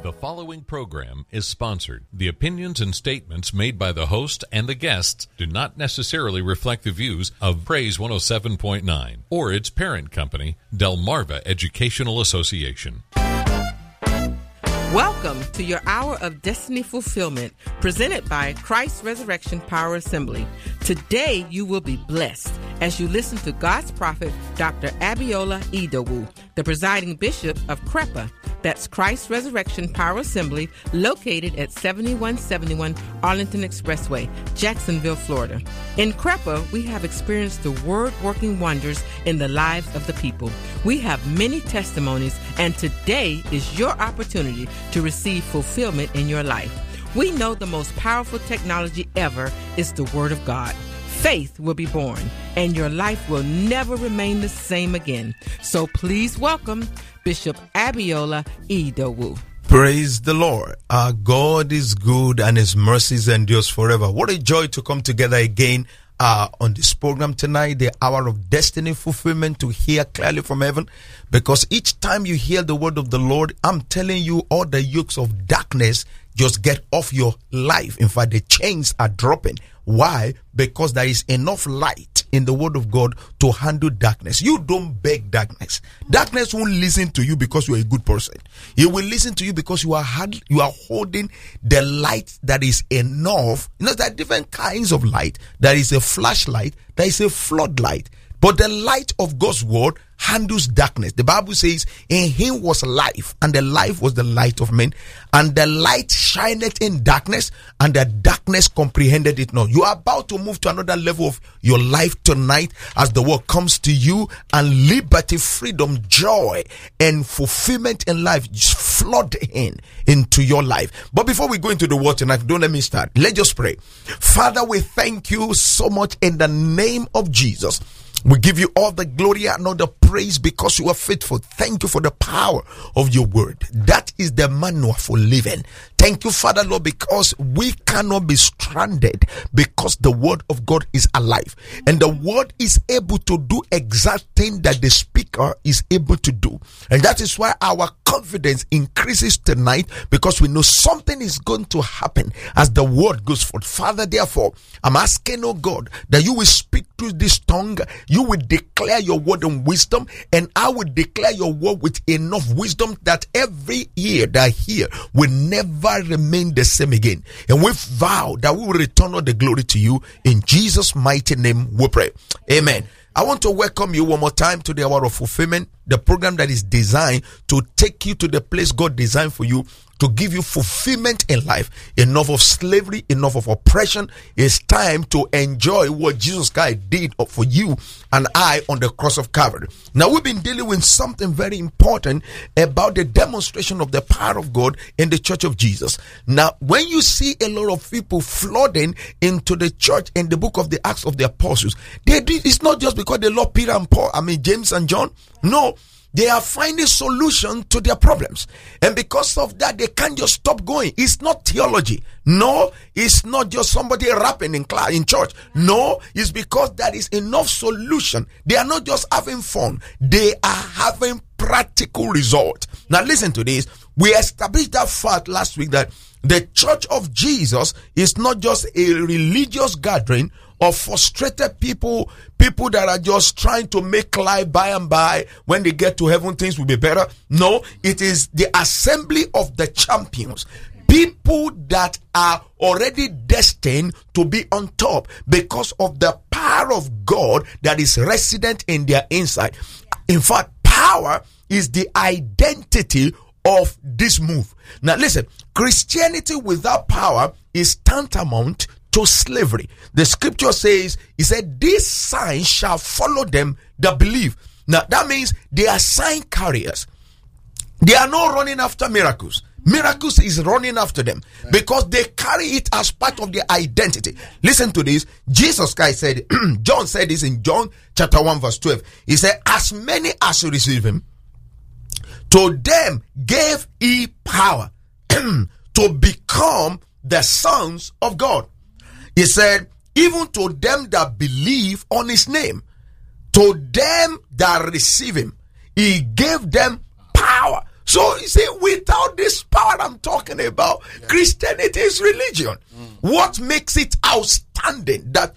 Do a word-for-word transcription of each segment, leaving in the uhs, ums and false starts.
The following program is sponsored. The opinions and statements made by the host and the guests do not necessarily reflect the views of Praise one oh seven point nine or its parent company, Delmarva Educational Association. Welcome to your Hour of Destiny Fulfillment, presented by Christ Resurrection Power Assembly. Today you will be blessed as you listen to God's prophet, Doctor Abiola Idowu, the presiding bishop of CREPA. That's Christ Resurrection Power Assembly, located at seventy-one seventy-one Arlington Expressway, Jacksonville, Florida. In CREPA, we have experienced the word-working wonders in the lives of the people. We have many testimonies, and today is your opportunity to receive fulfillment in your life. We know the most powerful technology ever is the Word of God. Faith will be born, and your life will never remain the same again. So please welcome Bishop Abiola Idowu. Praise the Lord. Our God is good and His mercies endures forever. What a joy to come together again uh, on this program tonight, the hour of destiny fulfillment, to hear clearly from heaven. Because each time you hear the word of the Lord, I'm telling you, all the yokes of darkness just get off your life. In fact, the chains are dropping. Why? Because there is enough light in the word of God to handle darkness. You don't beg darkness. Darkness won't listen to you because you are a good person. It will listen to you because you are hard, you are holding the light that is enough. You know, there are different kinds of light. There is a flashlight. There is a floodlight. But the light of God's word handles darkness. The Bible says, in Him was life, and the life was the light of men. And the light shineth in darkness, and the darkness comprehended it not. You are about to move to another level of your life tonight as the word comes to you, and liberty, freedom, joy, and fulfillment in life just flood in into your life. But before we go into the word tonight, don't let me start. Let's just pray. Father, we thank you so much in the name of Jesus. We give you all the glory and all the praise because you are faithful. Thank you for the power of your word. That is the manual for living. Thank you, Father, Lord, because we cannot be stranded because the word of God is alive. And the word is able to do exact thing that the speaker is able to do. And that is why our confidence increases tonight, because we know something is going to happen as the word goes forth. Father, therefore, I'm asking, oh God, that you will speak through this tongue. You will declare your word in wisdom, and I will declare your word with enough wisdom that every ear that hear will never remain the same again. And we vow that we will return all the glory to you. In Jesus' mighty name we pray. Amen. I want to welcome you one more time to the Hour of Fulfillment, the program that is designed to take you to the place God designed for you, to give you fulfillment in life. Enough of slavery, enough of oppression. It's time to enjoy what Jesus Christ did for you and I on the cross of Calvary. Now, we've been dealing with something very important about the demonstration of the power of God in the church of Jesus. Now, when you see a lot of people flooding into the church in the book of the Acts of the Apostles, they do, it's not just because they love Peter and Paul, I mean James and John. No. They are finding solution to their problems. And because of that, they can't just stop going. It's not theology. No, it's not just somebody rapping in class, in church. No, it's because there is enough solution. They are not just having fun. They are having practical result. Now listen to this. We established that fact last week that the church of Jesus is not just a religious gathering of frustrated people, people that are just trying to make life by and by. When they get to heaven, things will be better. No, it is the assembly of the champions. People that are already destined to be on top because of the power of God that is resident in their inside. In fact, power is the identity of this move. Now listen, Christianity without power is tantamount to slavery. The scripture says, it said, these signs shall follow them that believe. Now that means they are sign carriers. They are not running after miracles. Miracles is running after them because they carry it as part of their identity. Listen to this. Jesus Christ said, John said this in John chapter one verse twelve. He said, as many as receive him, to them gave he power to become the sons of God. He said, even to them that believe on his name, to them that receive him, he gave them power. So you see, without this power, what I'm talking about. Yeah. Christianity is religion. Mm. What makes it outstanding that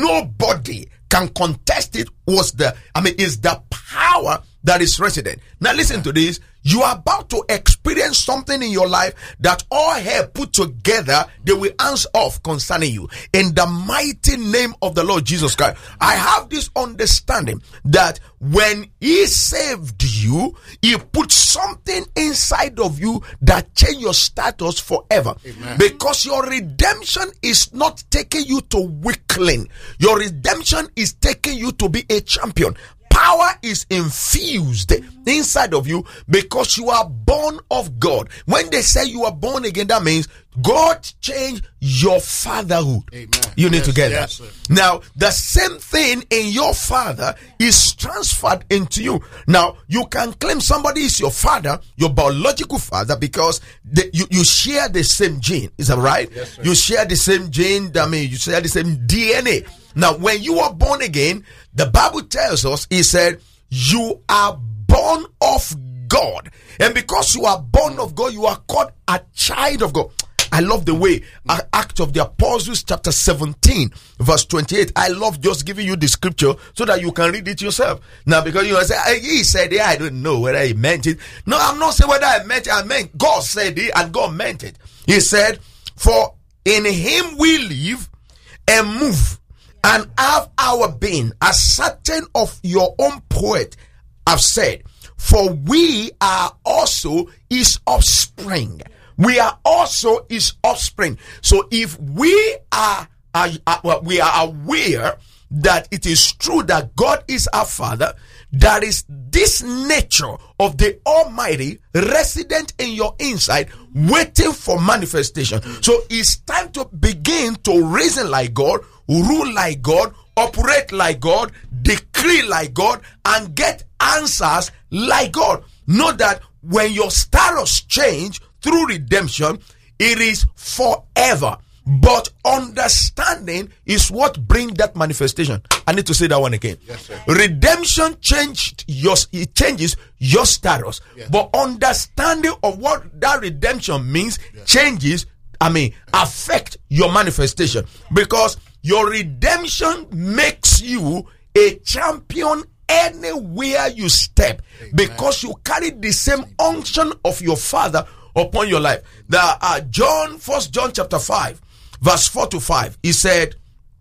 nobody can contest it was the, I mean, is the power that is resident. Now listen yeah. to this. You are about to experience something in your life that all hell put together, they will answer off concerning you. In the mighty name of the Lord Jesus Christ, I have this understanding that when He saved you, He put something inside of you that changed your status forever. Amen. Because your redemption is not taking you to weakling. Your redemption is taking you to be a champion. Power is infused inside of you because you are born of God. When they say you are born again, that means God changed your fatherhood. Amen. You need yes, to get yes, that. Sir. Now, the same thing in your father is transferred into you. Now, you can claim somebody is your father, your biological father, because the, you, you share the same gene. Is that right? Yes, you share the same gene. I mean, you share the same D N A. Now, when you are born again, the Bible tells us, He said, you are born of God. And because you are born of God, you are called a child of God. I love the way uh, Acts of the Apostles chapter seventeen verse twenty-eight. I love just giving you the scripture so that you can read it yourself. Now, because you say, he said it, I don't know whether he meant it. No, I'm not saying whether I meant it. I meant God said it and God meant it. He said, for in Him we live and move and have our being, as certain of your own poet have said, for we are also His offspring. We are also His offspring. So if we are, are, are we are aware that it is true that God is our Father, there is this nature of the Almighty resident in your inside, waiting for manifestation. So it's time to begin to reason like God, rule like God, operate like God, decree like God, and get answers like God. Know that when your status change through redemption, it is forever. But understanding is what brings that manifestation. I need to say that one again. Yes, sir. Redemption changed your, it changes your status. Yes. But understanding of what that redemption means yes. changes, I mean, affect your manifestation. Because your redemption makes you a champion anywhere you step. Amen. Because you carry the same unction of your Father upon your life. The uh, John, First John chapter five, verse four to five, he said,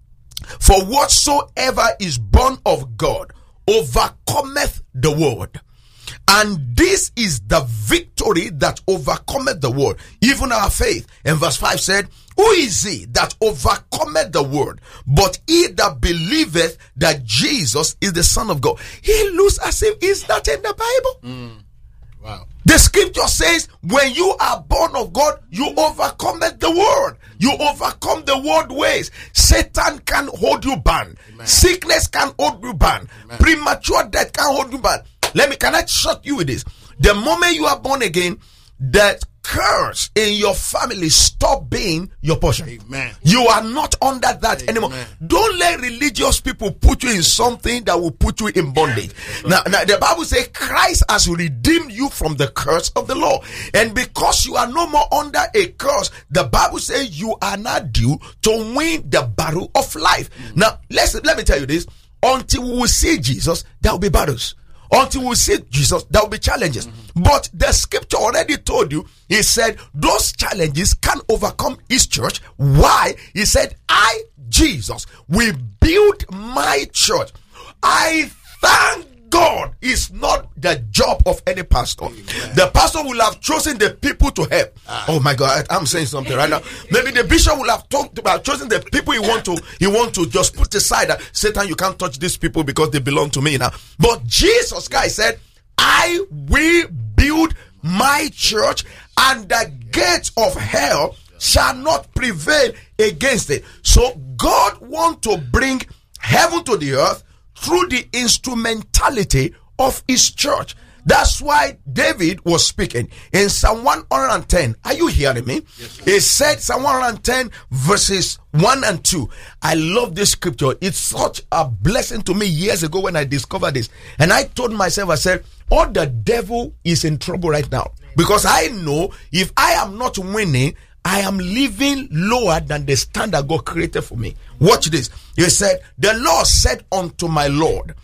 for whatsoever is born of God overcometh the world. And this is the victory that overcometh the world, even our faith. And verse five said, who is he that overcometh the world? But he that believeth that Jesus is the Son of God. He looks as if he's not in the Bible. Mm. Wow. The scripture says, when you are born of God, you overcome the world. You overcome the world ways. Satan can hold you bound. Amen. Sickness can hold you bound. Amen. Premature death can hold you bound. Let me, can I shock you with this? The moment you are born again, that curse in your family stop being your portion. Amen. You are not under that Amen. Anymore. Don't let religious people put you in something that will put you in bondage. Now, now the Bible says Christ has redeemed you from the curse of the law. And because you are no more under a curse, the Bible says you are not due to win the battle of life. Mm-hmm. Now, let's, let me tell you this. Until we will see Jesus, there will be battles. Until we see Jesus, there will be challenges. Mm-hmm. But the scripture already told you, he said, those challenges can overcome his church. Why? He said, I, Jesus, will build my church. I thank God it's not the job of any pastor. Amen. The pastor will have chosen the people to help. Ah. Oh my God, I'm saying something right now. Maybe the bishop will have talked about chosen the people he want to. He want to just put aside that Satan, you can't touch these people because they belong to me now. But Jesus Christ said, I will build my church, and the gates of hell shall not prevail against it. So God wants to bring heaven to the earth through the instrumentality of his church. That's why David was speaking in Psalm one hundred ten. Are you hearing me? Yes, he said, Psalm one hundred ten verses one and two. I love this scripture. It's such a blessing to me years ago when I discovered this. And I told myself, I said, oh, the devil is in trouble right now. Because I know if I am not winning, I am living lower than the standard God created for me. Watch this. He said, the Lord said unto my Lord,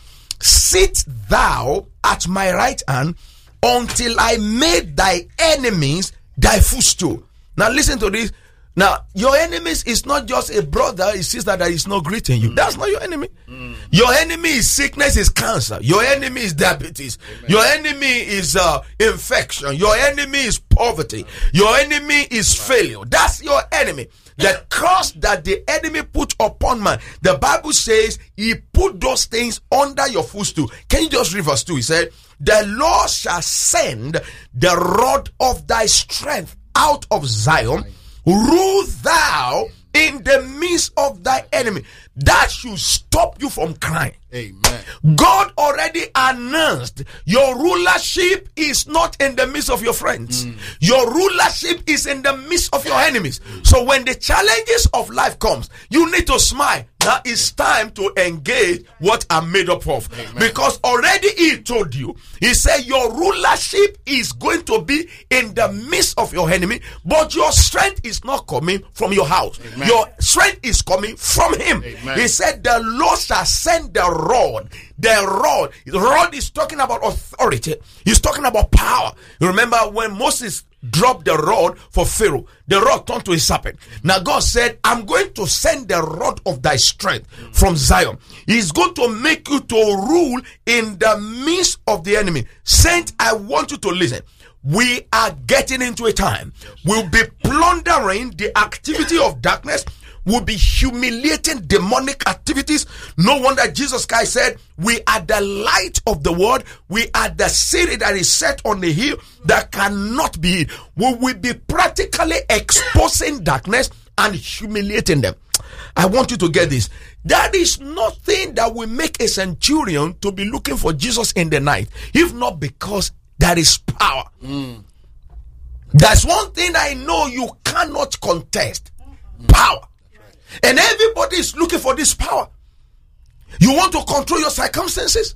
sit thou at my right hand until I made thy enemies thy footstool. Now listen to this. Now, your enemies is not just a brother, a sister that is not greeting you. Mm. That's not your enemy. Mm. Your enemy is sickness, is cancer. Your enemy is diabetes. Amen. Your enemy is uh, infection. Your enemy is poverty. Your enemy is failure. That's your enemy. The curse that the enemy put upon man, the Bible says he put those things under your footstool. Can you just read verse two? He said, the Lord shall send the rod of thy strength out of Zion. Rule thou in the midst of thy enemy. That should stop you from crying. Amen. God already announced your rulership is not in the midst of your friends. Mm. Your rulership is in the midst of your enemies. Mm. So when the challenges of life comes, you need to smile. Now it's time to engage what I'm made up of. Amen. Because already he told you, he said your rulership is going to be in the midst of your enemy, but your strength is not coming from your house. Amen. Your strength is coming from him. Amen. He said the Lord shall send the rod. The rod. The rod is talking about authority. He's talking about power. You remember when Moses dropped the rod for Pharaoh, the rod turned to a serpent. Now God said, I'm going to send the rod of thy strength from Zion. He's going to make you to rule in the midst of the enemy. Saint, I want you to listen. We are getting into a time. We'll be plundering the activity of darkness. Will be humiliating demonic activities. No wonder Jesus Christ said, we are the light of the world. We are the city that is set on the hill that cannot be hid. We will be practically exposing darkness and humiliating them. I want you to get this. That is nothing that will make a centurion to be looking for Jesus in the night, if not because there is power. Mm. That's one thing I know you cannot contest. Mm. Power. And everybody is looking for this power. You want to control your circumstances?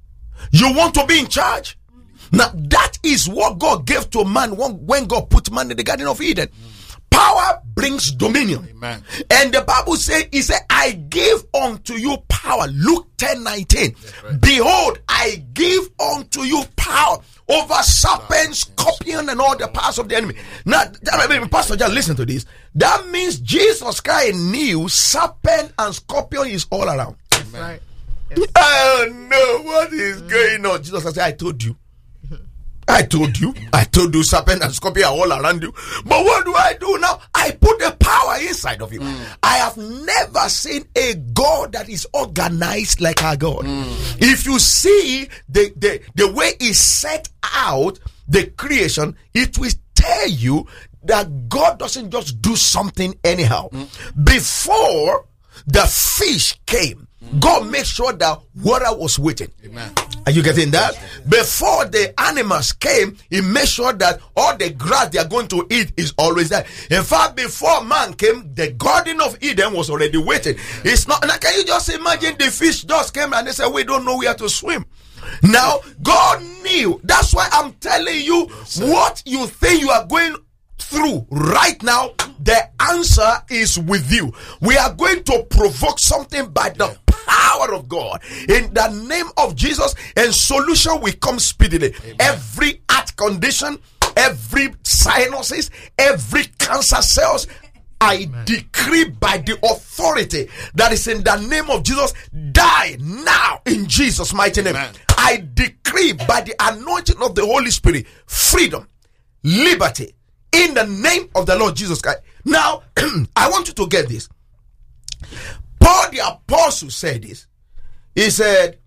You want to be in charge? Now that is what God gave to man when God put man in the Garden of Eden. Power brings dominion. Amen. And the Bible says, he said, I give unto you power. Luke ten nineteen. Right. Behold, I give unto you power over serpents, scorpion, and all the powers of the enemy. Now, I mean, Pastor, just listen to this. That means Jesus Christ knew serpent and scorpion is all around. That's right. Yes. I don't know what is going on. Jesus Christ said, I told you. I told you. I told you serpent and scorpion are all around you. But what do I do now? I put the power inside of you. Mm. I have never seen a God that is organized like our God. Mm. If you see the, the, the way he set out the creation, it will tell you that God doesn't just do something anyhow. Mm. Before the fish came, God made sure that water was waiting. Amen. Are you getting that? Before the animals came, he made sure that all the grass they are going to eat is always there. In fact, before man came, the Garden of Eden was already waiting. It's not. Now, can you just imagine the fish just came and they said, we don't know where to swim. Now, God knew. That's why I'm telling you, what you think you are going through right now, the answer is with you. We are going to provoke something by the power of God in the name of Jesus, and solution will come speedily. Amen. Every heart condition, every sinuses, every cancer cells, I Amen. Decree by the authority that is in the name of Jesus, die now in Jesus' mighty name. Amen. I decree by the anointing of the Holy Spirit, freedom, liberty, in the name of the Lord Jesus Christ. Now, I want you to get this. Paul the apostle said this. He said,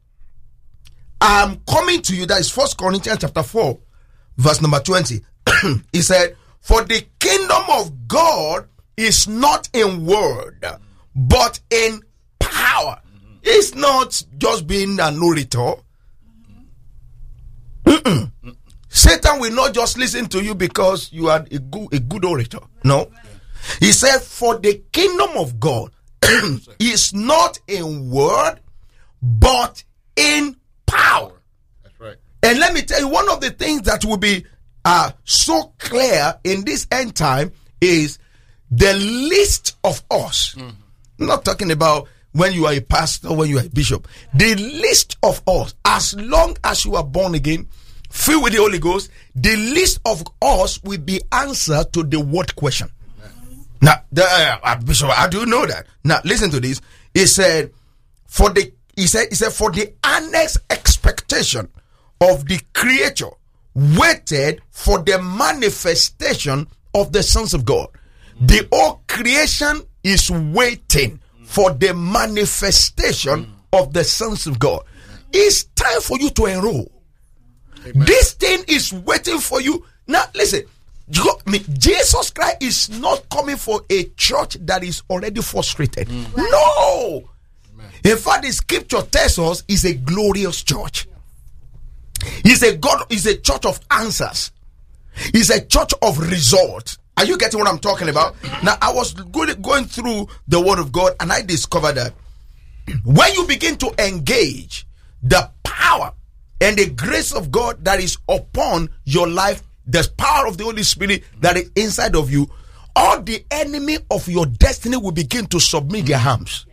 I'm coming to you. That is First Corinthians chapter four, verse number twenty. He said, for the kingdom of God is not in word, but in power. It's not just being an orator. Mm-mm. Satan will not just listen to you because you are a good, a good orator. No. He said, for the kingdom of God is not in word, but in power. That's right. And let me tell you, one of the things that will be are so clear in this end time is the least of us. Mm. I'm not talking about when you are a pastor, when you are a bishop. The least of us, as long as you are born again, filled with the Holy Ghost, the least of us will be answer to the what question. Now, the, uh, Bishop, how do you know that? Now, listen to this. He said, for the he said, he said, for the earnest expectation of the creature waited for the manifestation of the sons of God. The whole creation is waiting for the manifestation of the sons of God. It's time for you to enroll. Amen. This thing is waiting for you. Now, listen. Jesus Christ is not coming for a church that is already frustrated. Mm. No. Amen. In fact, the scripture tells us it's a glorious church. It's a God. It's a church of answers. It's a church of results. Are you getting what I'm talking about? Now, I was going through the Word of God, and I discovered that when you begin to engage the power and the grace of God that is upon your life, the power of the Holy Spirit that is inside of you, all the enemy of your destiny will begin to submit their arms.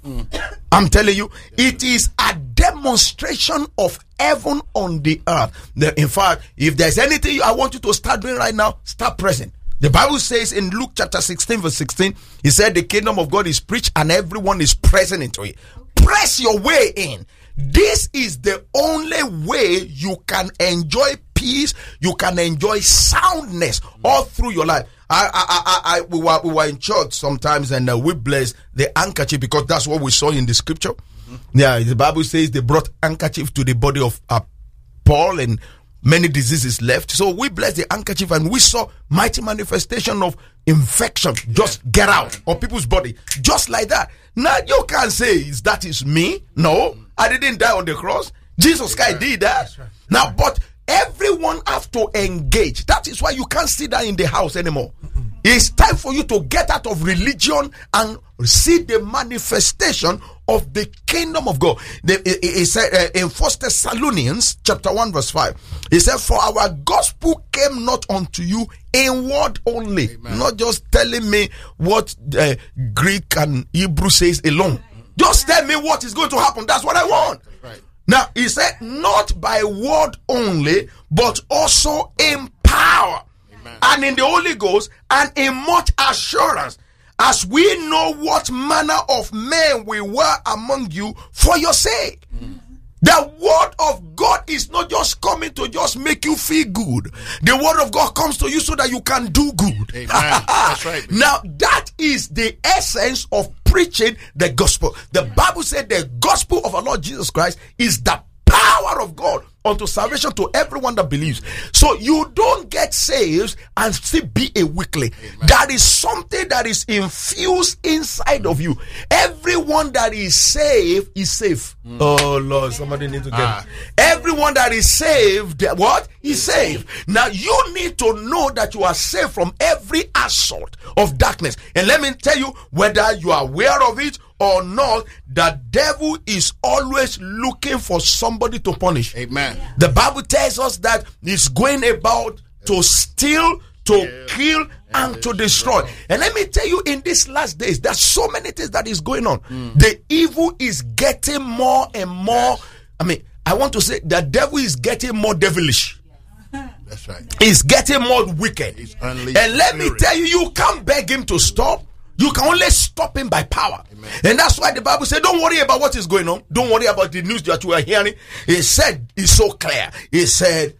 I'm telling you, it is a demonstration of heaven on the earth. In fact, if there's anything I want you to start doing right now, start pressing. The Bible says in Luke chapter sixteen verse sixteen, he said the kingdom of God is preached and everyone is present into it. Press your way in. This is the only way you can enjoy peace, you can enjoy soundness all through your life. I, I, I, I we were we were in church sometimes, and uh, we blessed the handkerchief because that's what we saw in the scripture. Mm-hmm. Yeah, the Bible says they brought handkerchief to the body of uh, Paul, and many diseases left. So we blessed the handkerchief, and we saw mighty manifestation of infection just yeah. get out of people's body, just like that. Now you can't say that is me. No, I didn't die on the cross. Jesus Christ right. did that. Right. Now, but everyone have to engage. That is why you can't sit down in the house anymore. Mm-hmm. It's time for you to get out of religion and see the manifestation of the kingdom of God. He said uh, in First Thessalonians chapter one verse five, he said, "For our gospel came not unto you in word only." Amen. Not just telling me what uh, Greek and Hebrew says alone. Just tell me what is going to happen. That's what I want. Right. Now, he said, not by word only, but also in power. Amen. And in the Holy Ghost, and in much assurance, as we know what manner of men we were among you for your sake. Mm. The word of God is not just coming to just make you feel good. The word of God comes to you so that you can do good. Amen. That's right. Now, that is the essence of preaching the gospel. The Bible said the gospel of our Lord Jesus Christ is the power of God unto salvation to everyone that believes. So you don't get saved and still be a weakling. Amen. That is something that is infused inside of you. Everyone that is saved is safe. Mm. Oh Lord, somebody need to get ah. it. Everyone that is saved, what? Is saved. Now you need to know that you are saved from every assault of darkness. And let me tell you, whether you are aware of it or not, the devil is always looking for somebody to punish. Amen. Yeah. The Bible tells us that he's going about to steal, to yeah. kill, and yeah, to destroy. True. And let me tell you, in these last days, there's so many things that is going on. Mm. The evil is getting more and more. Yes. I mean, I want to say the devil is getting more devilish. That's right. He's getting more wicked. He's and let me tell you, you can't beg him to stop. You can only stop him by power. Amen. And that's why the Bible said, don't worry about what is going on. Don't worry about the news that you are hearing. It said, it's so clear. It said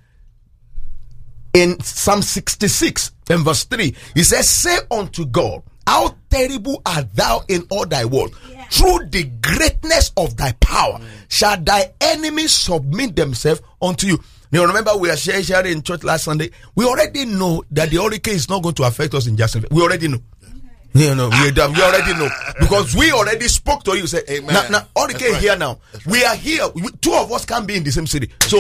in Psalm sixty-six and verse three, it says, say unto God, how terrible art thou in all thy world. Yeah. Through the greatness of thy power, mm. shall thy enemies submit themselves unto you. You remember we are sharing in church last Sunday. We already know that the hurricane is not going to affect us in Jacksonville. We already know. You know, we, we already know because we already spoke to you. Say, amen. Now, now hurricane right. here now. Right. We are here. We, two of us can't be in the same city. That's so right. move.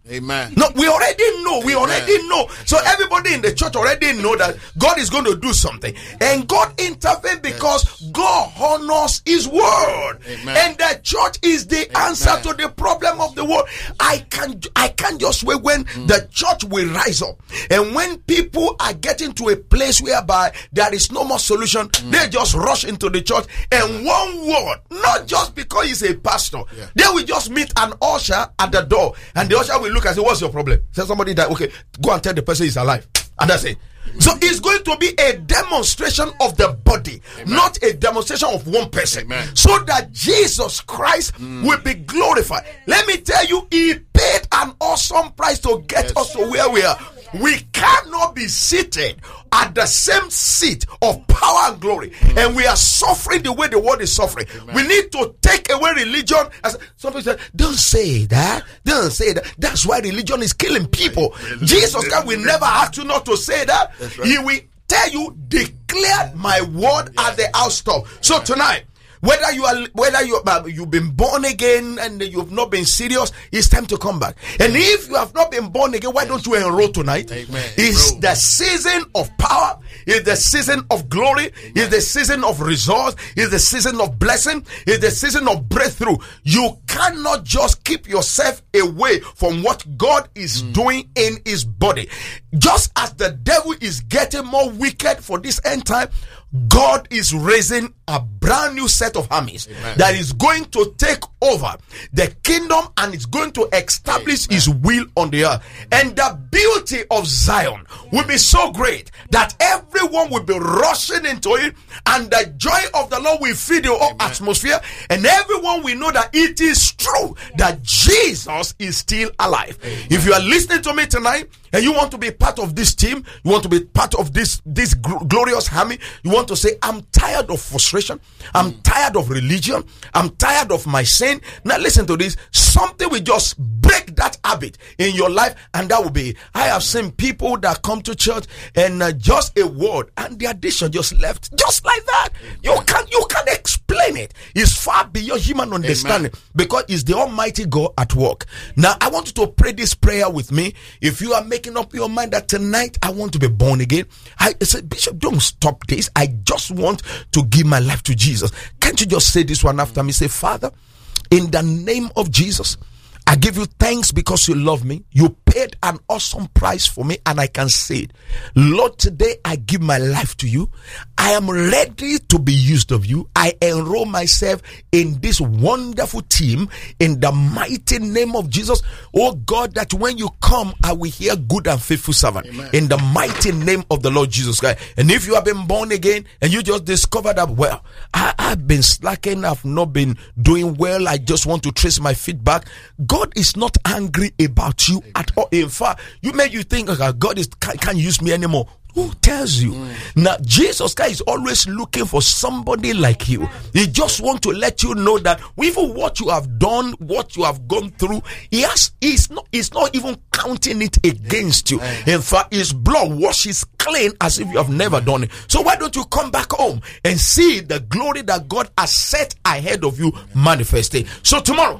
Amen. No, we already know. We Amen. already know. So everybody in the church already know that God is going to do something. And God intervened because yes. God honors his word. Amen. And the church is the Amen. answer to the problem of the world. I can I can't just wait when mm. the church will rise up. And when people are getting to a place whereby there is no more solution, mm. they just rush into the church and one word, not just because he's a pastor, yeah. they will just meet an usher at the door and the usher will look and say, what's your problem? Say somebody that, okay, go and tell the person he's alive. And that's it. Amen. So it's going to be a demonstration of the body, Amen. Not a demonstration of one person. Amen. So that Jesus Christ mm. will be glorified. Let me tell you, he paid an awesome price to get yes. us to where we are. We cannot be seated at the same seat of power and glory, mm. and we are suffering the way the world is suffering. Amen. We need to take away religion. As some people say, don't say that. Don't say that. That's why religion is killing people. Right. Jesus Christ will never ask you not to say that. Right. He will tell you, declare my word yeah. at the house top. So Amen. Tonight, whether you are, whether you uh, you've been born again and you've not been serious, it's time to come back. And if you have not been born again, why don't you enroll tonight? Amen. It's the season of power. It's the season of glory. Amen. It's the season of results. It's the season of blessing. It's the season of breakthrough. You cannot just keep yourself away from what God is mm. doing in his body. Just as the devil is getting more wicked for this end time, God is raising a brand new set of armies Amen. That is going to take over the kingdom and it's going to establish Amen. His will on the earth. And the beauty of Zion will be so great that everyone will be rushing into it, and the joy of the Lord will fill the whole atmosphere, and everyone will know that it is true that Jesus is still alive. Amen. If you are listening to me tonight and you want to be part of this team, you want to be part of this this gl- glorious army, you want to say, I'm tired of frustration, I'm mm. tired of religion, I'm tired of my sin. Now listen to this, something will just break that habit in your life, and that will be it. I have seen people that come to church and uh, just a word and the addiction just left, just like that. Amen. You can't you can't explain it. It's far beyond human understanding. Amen. Because it's the Almighty God at work. Now I want you to pray this prayer with me. If you are making up your mind that tonight I want to be born again, I said, Bishop, don't stop this. I just want to give my life to Jesus. Can't you just say this one after me? Say, Father, in the name of Jesus, I give you thanks because you love me. You paid an awesome price for me, and I can say it. Lord, today I give my life to you. I am ready to be used of you. I enroll myself in this wonderful team in the mighty name of Jesus. Oh God, that when you come, I will hear good and faithful servant. Amen. In the mighty name of the Lord Jesus Christ. And if you have been born again and you just discovered that, well, I, I've been slacking, I've not been doing well, I just want to trace my feet back. God is not angry about you at all. In fact, you make you think, okay, God is can't, can't use me anymore. Who tells you? Mm. Now, Jesus Christ is always looking for somebody like you. He just wants to let you know that even what you have done, what you have gone through, he has, he's not, he's not even counting it against you. In fact, his blood washes clean as if you have never done it. So why don't you come back home and see the glory that God has set ahead of you manifesting? So tomorrow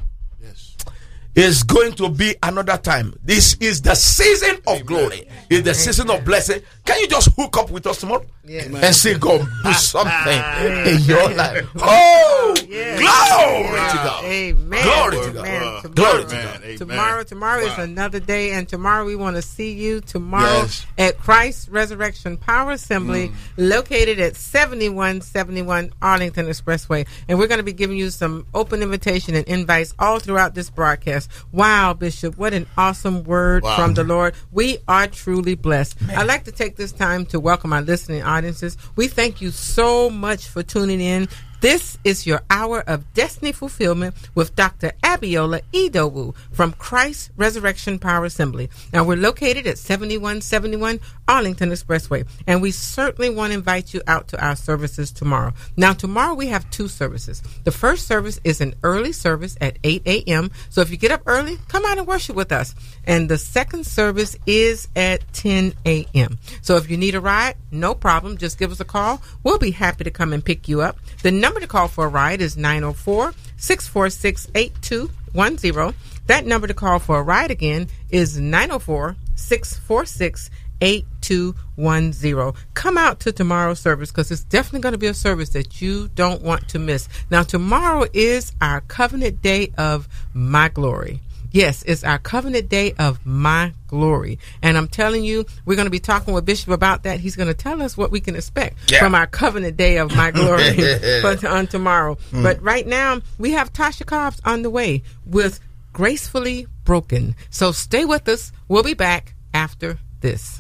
is going to be another time. This is the season of Amen. Glory. It's the season of blessing. Can you just hook up with us tomorrow? Yes. And see God do something in your life. Oh, yes. Glory yeah. to God. Amen. Glory to God. Amen. Tomorrow, glory to God. Amen. Tomorrow, tomorrow wow. is another day, and tomorrow we want to see you tomorrow yes. at Christ Resurrection Power Assembly, mm. located at seventy-one seventy-one Arlington Expressway. And we're going to be giving you some open invitation and invites all throughout this broadcast. Wow, Bishop, what an awesome word wow. from the Lord. We are truly blessed. Man. I'd like to take this time to welcome our listening audiences. We thank you so much for tuning in. This is your hour of destiny fulfillment with Doctor Abiola Idowu from Christ Resurrection Power Assembly. Now, we're located at seventy-one seventy-one Arlington Expressway, and we certainly want to invite you out to our services tomorrow. Now, tomorrow we have two services. The first service is an early service at eight a.m., so if you get up early, come out and worship with us. And the second service is at ten a.m. So if you need a ride, no problem. Just give us a call. We'll be happy to come and pick you up. The number to call for a ride is nine oh four, six four six, eight two one zero. That number to call for a ride again is nine oh four, six four six, eight two one zero. Come out to tomorrow's service because it's definitely going to be a service that you don't want to miss. Now, tomorrow is our covenant day of My Glory. Yes, it's our covenant day of My Glory. And I'm telling you, we're going to be talking with Bishop about that. He's going to tell us what we can expect yeah. from our covenant day of My Glory but on tomorrow. Mm. But right now, we have Tasha Cobbs on the way with Gracefully Broken. So stay with us. We'll be back after this.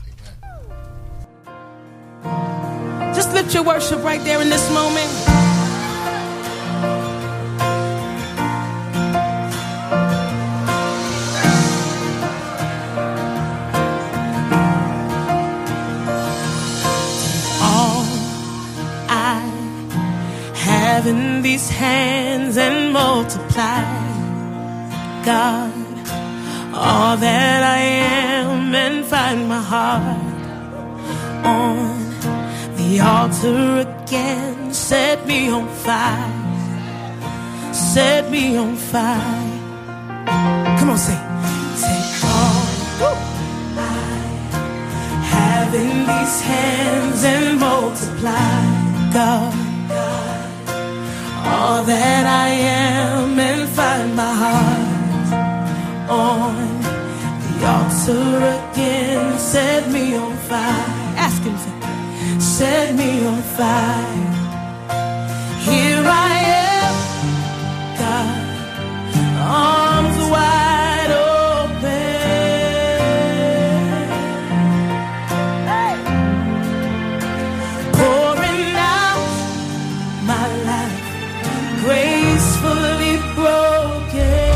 Just lift your worship right there in this moment. All I have in these hands and multiply, God, all that I am, and find my heart on the altar again. Set me on fire, set me on fire. Come on, say, take all I have in these hands and multiply, God, all that I am, and find my heart on the altar again. Set me on fire. Ask him for set me on fire. Here I am, God, arms wide open, hey. Pouring out my life, gracefully broken.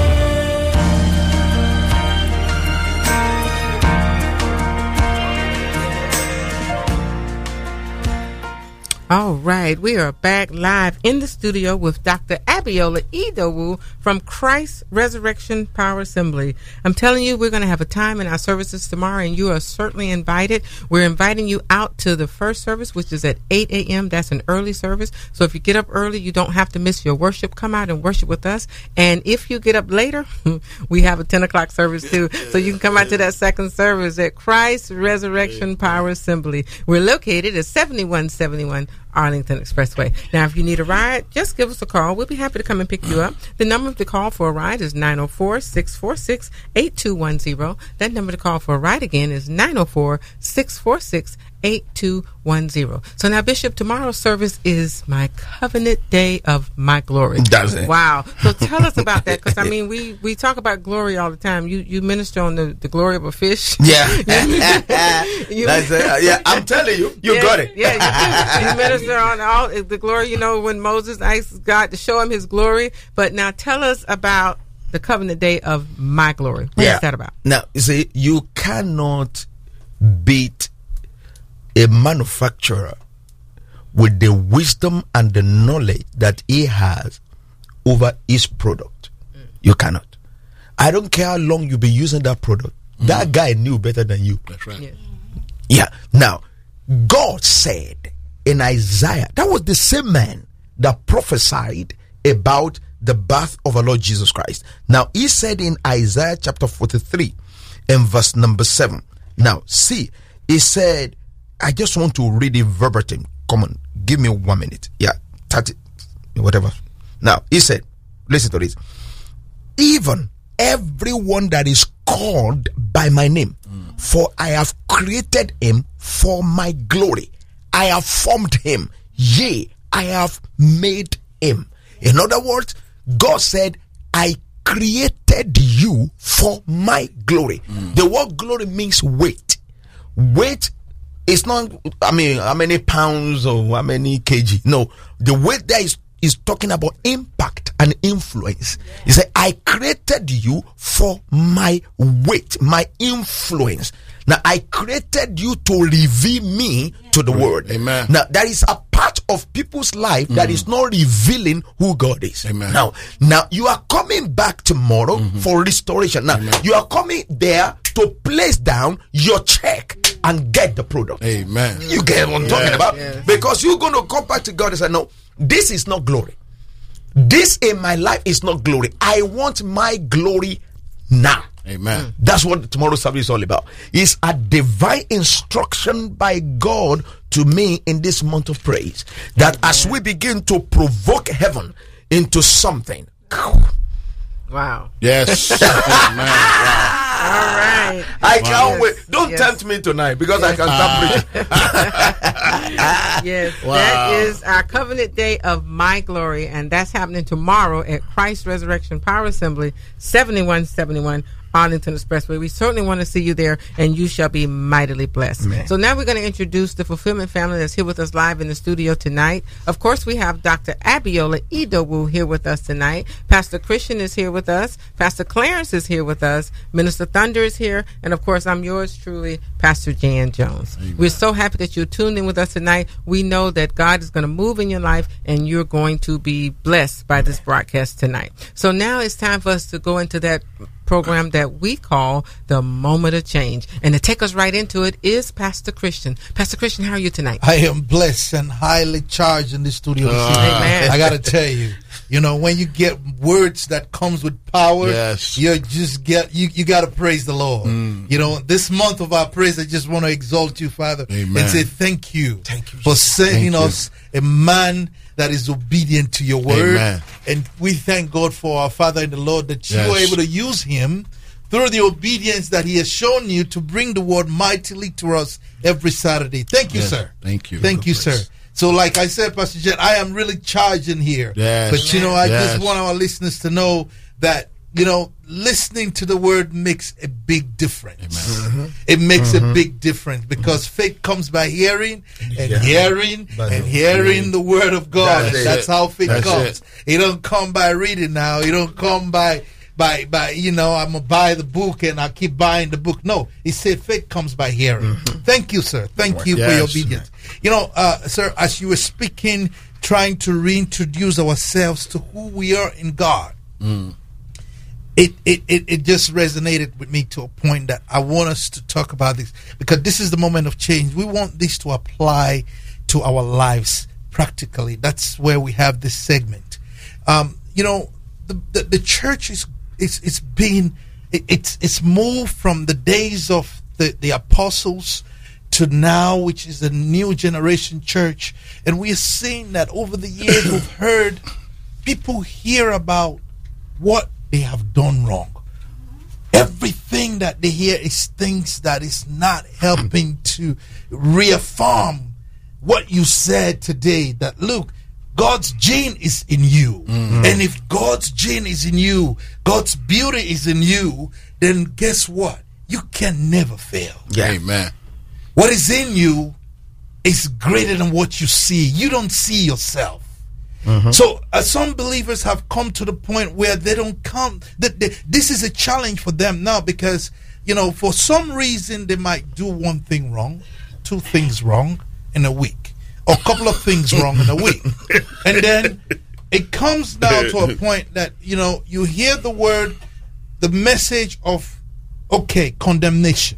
All right, we are back live in the studio with Doctor Abiola Idowu from Christ Resurrection Power Assembly. I'm telling you, we're going to have a time in our services tomorrow, and you are certainly invited. We're inviting you out to the first service, which is at eight a.m. That's an early service. So if you get up early, you don't have to miss your worship. Come out and worship with us. And if you get up later, we have a ten o'clock service too. So you can come out to that second service at Christ Resurrection Power Assembly. We're located at seventy-one seventy-one Arlington Expressway. Now, if you need a ride, just give us a call. We'll be happy to come and pick you up. The number to call for a ride is nine oh four, six four six, eight two one zero. That number to call for a ride again is nine oh four, six four six, eight two one zero. So now, Bishop, tomorrow's service is my covenant day of My Glory. Does it? Wow. So tell us about that, because I mean, we, we talk about glory all the time. You you minister on the, the glory of a fish. Yeah. you, That's it. Yeah, I'm telling you, you yeah, got it. Yeah, you do. You minister on all the glory, you know, when Moses asked God to show him his glory. But now tell us about the covenant day of My Glory. What yeah. is that about? Now, you see, you cannot beat a manufacturer with the wisdom and the knowledge that he has over his product. Mm. You cannot. I don't care how long you've been using that product. Mm. That guy knew better than you. That's right. Yeah. Yeah. Now, God said in Isaiah, that was the same man that prophesied about the birth of our Lord Jesus Christ. Now, he said in Isaiah chapter forty-three and verse number seven. Now, see, he said, I just want to read it verbatim. Come on, give me one minute. Yeah, thirty, whatever. Now, he said, listen to this. Even everyone that is called by my name, mm. for I have created him for my glory. I have formed him. Yea, I have made him. In other words, God said, I created you for my glory. Mm. The word glory means weight. Weight is not, I mean, how many pounds or how many kg. No, the weight there is, is talking about impact and influence. Yeah. He said, I created you for my weight, my influence. Now, I created you to reveal me yeah. to the world. Amen. Now, there is a part of people's life mm. that is not revealing who God is. Amen. Now, now you are coming back tomorrow mm-hmm. for restoration. Now, Amen. You are coming there to place down your check and get the product. Amen. You get what I'm yes. talking about? Yes. Because you're going to come back to God and say, no, this is not glory. This in my life is not glory. I want my glory now. Amen. That's what tomorrow's service is all about. It's a divine instruction by God to me in this month of praise. That Amen. As we begin to provoke heaven into something. Wow. Yes. Amen. Wow. All right. I wow. can't yes. wait. Don't yes. tempt me tonight because yes. I can start preaching. Yes, wow. that is our Covenant Day of My Glory, and that's happening tomorrow at Christ Resurrection Power Assembly, seventy-one seventy-one Arlington Expressway. We certainly want to see you there, and you shall be mightily blessed. Amen. So now we're going to introduce the Fulfillment family that's here with us live in the studio tonight. Of course, we have Doctor Abiola Idowu here with us tonight. Pastor Christian is here with us. Pastor Clarence is here with us. Minister Thunder is here. And, of course, I'm yours truly, Pastor Jan Jones. Amen. We're so happy that you're tuned in with us tonight. We know that God is going to move in your life, and you're going to be blessed by this broadcast tonight. So now it's time for us to go into that program that we call the Moment of Change. And to take us right into it is Pastor Christian. Pastor Christian, how are you tonight? I am blessed and highly charged in the studio this evening. Amen. I got to tell you, you know, when you get words that comes with power, yes. you just get, you, you got to praise the Lord. Mm. You know, this month of our praise, I just want to exalt you, Father, Amen. and say thank you, thank you for sending thank us you. a man that is obedient to your word. Amen. And we thank God for our Father in the Lord that you yes. were able to use him through the obedience that he has shown you to bring the word mightily to us every Saturday. Thank you, yes. sir. Thank you. Thank you, sir. So like I said, Pastor Jet, I am really charged in here. Yes. But, you know, I yes. just want our listeners to know that, you know, listening to the word makes a big difference. Mm-hmm. It makes mm-hmm. a big difference because mm-hmm. faith comes by hearing and yeah. hearing but and hearing the word of God. That's, That's how faith That's comes. It. it don't come by reading now. It don't come by... By, by, you know, I'm going to buy the book and I keep buying the book. No, he said faith comes by hearing. Mm-hmm. Thank you, sir. Thank you yes, for your obedience. Man. You know, uh, sir, as you were speaking, trying to reintroduce ourselves to who we are in God, mm. it, it, it, it just resonated with me to a point that I want us to talk about this because this is the moment of change. We want this to apply to our lives practically. That's where we have this segment. Um, you know, the, the, the church is It's it's been it, it's it's moved from the days of the, the apostles to now, which is a new generation church, and we are seeing that over the years we've heard people hear about what they have done wrong. Everything that they hear is things that is not helping to reaffirm what you said today. That look, God's gene is in you. Mm-hmm. And if God's gene is in you, God's beauty is in you, then guess what? You can never fail. Yeah. Amen. What is in you is greater than what you see. You don't see yourself. Mm-hmm. So uh, some believers have come to the point where they don't come. They, they, this is a challenge for them now because, you know, for some reason they might do one thing wrong, two things wrong in a week. Or a couple of things wrong in a week. And then it comes down to a point that, you know, you hear the word, the message of, okay, condemnation.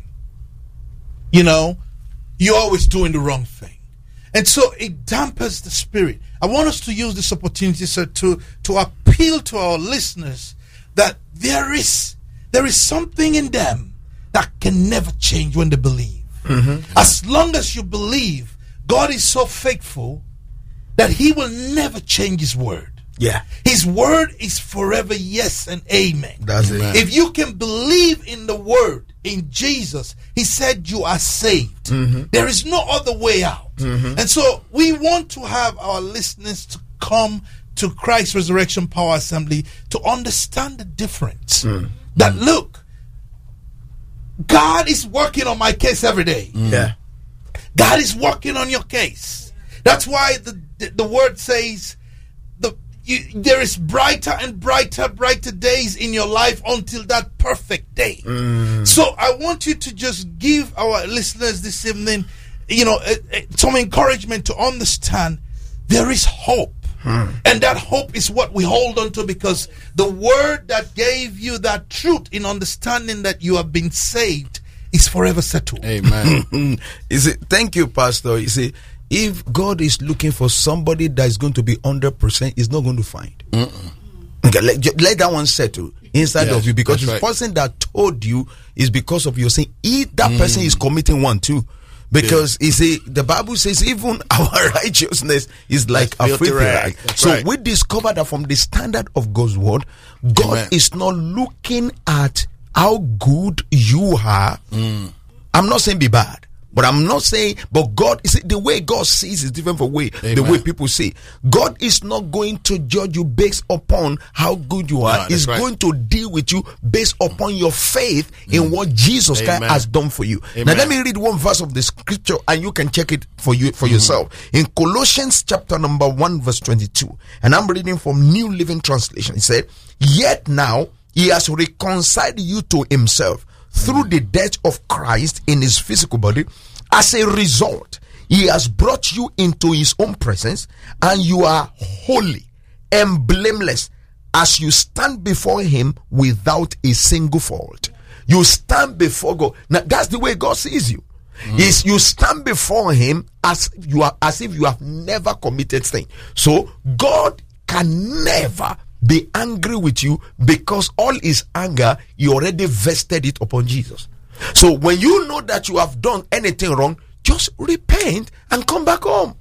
You know, you're always doing the wrong thing. And so it dampens the spirit. I want us to use this opportunity, sir, to, to appeal to our listeners that there is, there is something in them that can never change when they believe. Mm-hmm. As long as you believe, God is so faithful that he will never change his word. Yeah. His word is forever yes and amen. That's it. If you can believe in the word, in Jesus, he said you are saved. Mm-hmm. There is no other way out. Mm-hmm. And so we want to have our listeners to come to Christ Resurrection Power Assembly to understand the difference. Mm. That look, God is working on my case every day. Mm. Yeah. God is working on your case. That's why the the, the word says the you, there is brighter and brighter, brighter days in your life until that perfect day. Mm. So I want you to just give our listeners this evening, you know, uh, uh, some encouragement to understand there is hope. Hmm. And that hope is what we hold on to because the word that gave you that truth in understanding that you have been saved is forever settled. Amen. Is it? Thank you, Pastor. You see, if God is looking for somebody that is going to be one hundred percent, he's not going to find. Mm-mm. Okay, let, let that one settle inside Yes, of you, because that's the right. person that told you is because of your sin. If that Mm. person is committing one too. Because you see, the Bible says even our righteousness is like That's a filthy filthy rag. rag. That's So right. we discover that from the standard of God's word, God Amen. is not looking at how good you are. Mm. I'm not saying be bad, but I'm not saying, but God is the way God sees is different from way the Amen. way people see. God is not going to judge you based upon how good you are. No, that's He's right. going to deal with you based upon your faith in what Jesus Christ Amen. has done for you. Amen. Now let me read one verse of the scripture and you can check it for you for yourself. In Colossians chapter number one verse twenty-two, and I'm reading from New Living Translation. It said, "Yet now he has reconciled you to himself through the death of Christ in his physical body. As a result, he has brought you into his own presence, and you are holy and blameless as you stand before him without a single fault." You stand before God. Now that's the way God sees you. Is you stand before him as you are, as if you have never committed sin. So God can never be angry with you, because all his anger, he already vested it upon Jesus. So when you know that you have done anything wrong, just repent and come back home.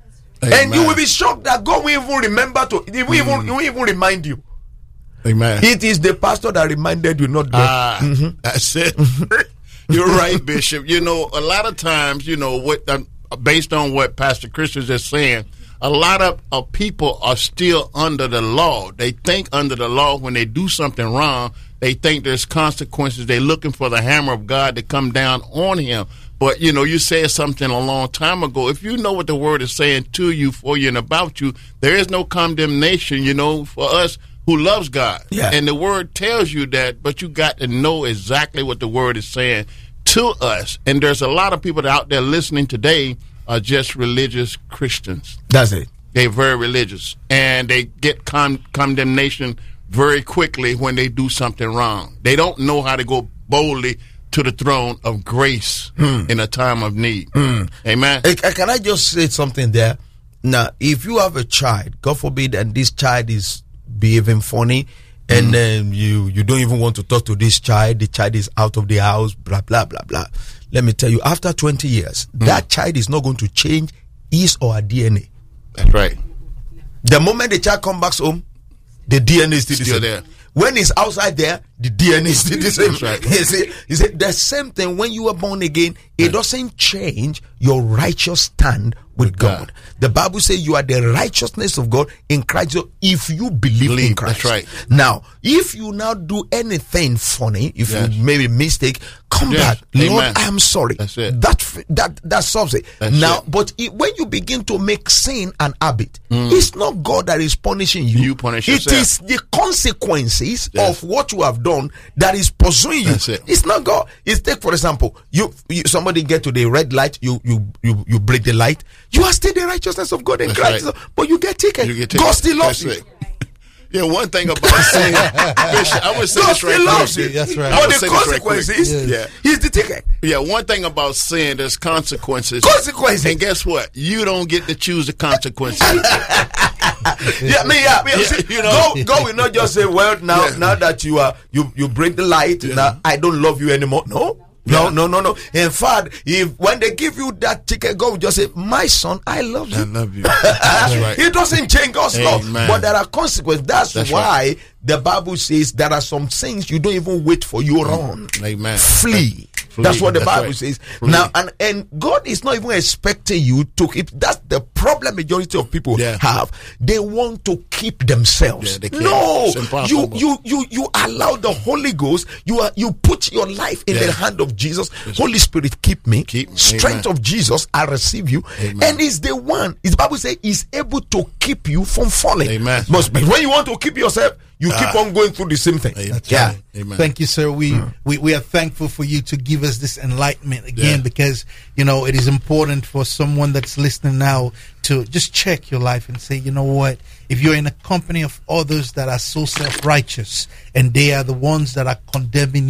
And you Amen. will be shocked that God will even remember to, he will, even, he will even remind you. Amen. It is the pastor that reminded you, not God. Ah, that's it. You're right, Bishop. You know, a lot of times, you know, what uh, based on what Pastor Chris is just saying, a lot of, of people are still under the law. They think under the law when they do something wrong, they think there's consequences. They're looking for the hammer of God to come down on him. But, you know, you said something a long time ago. If you know what the word is saying to you, for you, and about you, there is no condemnation, you know, for us who loves God. Yeah. And the word tells you that, but you got to know exactly what the word is saying to us. And there's a lot of people out there listening today are just religious Christians. That's it. They're very religious, and they get con- condemnation very quickly when they do something wrong. They don't know how to go boldly to the throne of grace in a time of need. Amen. Eh, Can I just say something there? Now, if you have a child, God forbid, and this child is behaving funny, and then you you don't even want to talk to this child, the child is out of the house, blah blah blah blah. Let me tell you, after twenty years, that child is not going to change his or her D N A. That's right. The moment the child comes back home, the D N A is still, Still the there. same. When he's outside there, the D N A is still the same. That's right. You see, you see, the same thing when you are born again, it doesn't change your righteous stand with, With God. God. The Bible says you are the righteousness of God in Christ, so if you believe, in Believe, Christ. that's right. Now, if you now do anything funny, if Yes. you made a mistake, come Yes. back. Lord, Amen. I am sorry. That's it. That f- that that solves it. That's now, it. but it, when you begin to make sin an habit, it's not God that is punishing you. You punish It yourself. is the consequences Yes. of what you have done that is pursuing you. That's it. It's not God. It's take for example, you, you somebody get to the red light, you you you you break the light. You are still the righteousness of God in That's Christ, right. but you get taken. You get God taken. still loves That's you. it. Yeah, one thing about sin, Bishop, I would say God this right still loves quick. you. That's right. I But would the say this right quick. consequences, Yeah. he's the ticket. Yeah, one thing about sin, there's consequences. Consequences. And guess what? You don't get to choose the consequences. Yeah, me, yeah, me. Yeah, See, you know. God, God will not just say, "Well, now, Yeah. now that you are, you you break the light, Yeah. now I don't love you anymore." No, no, Yeah. no, no, no. In fact, if when they give you that ticket, God will just say, "My son, I love you." I love you. That's right. It doesn't change God's love, Amen. but there are consequences. That's, That's why right. the Bible says there are some things you don't even wait for. You run, Amen. flee. Flee. That's what the That's Bible right. says. Flee. Now, and and God is not even expecting you to keep. That's the problem. Majority of people Yeah. have. They want to keep themselves. Yeah, they can't. No, It's you impossible. you you you allow the Holy Ghost. You are you put your life in Yeah. the hand of Jesus. Holy Spirit, keep me. Keep me. Strength Amen. of Jesus, I receive you. Amen. And he's the one. His Bible says he's able to keep you from falling. Amen. But but when you want to keep yourself, you keep on going through the same thing. Amen. Yeah. Amen. Thank you, sir. We, we we are thankful for you to give us this enlightenment again, Yeah. because you know it is important for someone that's listening now to just check your life and say, you know what, if you're in a company of others that are so self-righteous and they are the ones that are condemning you,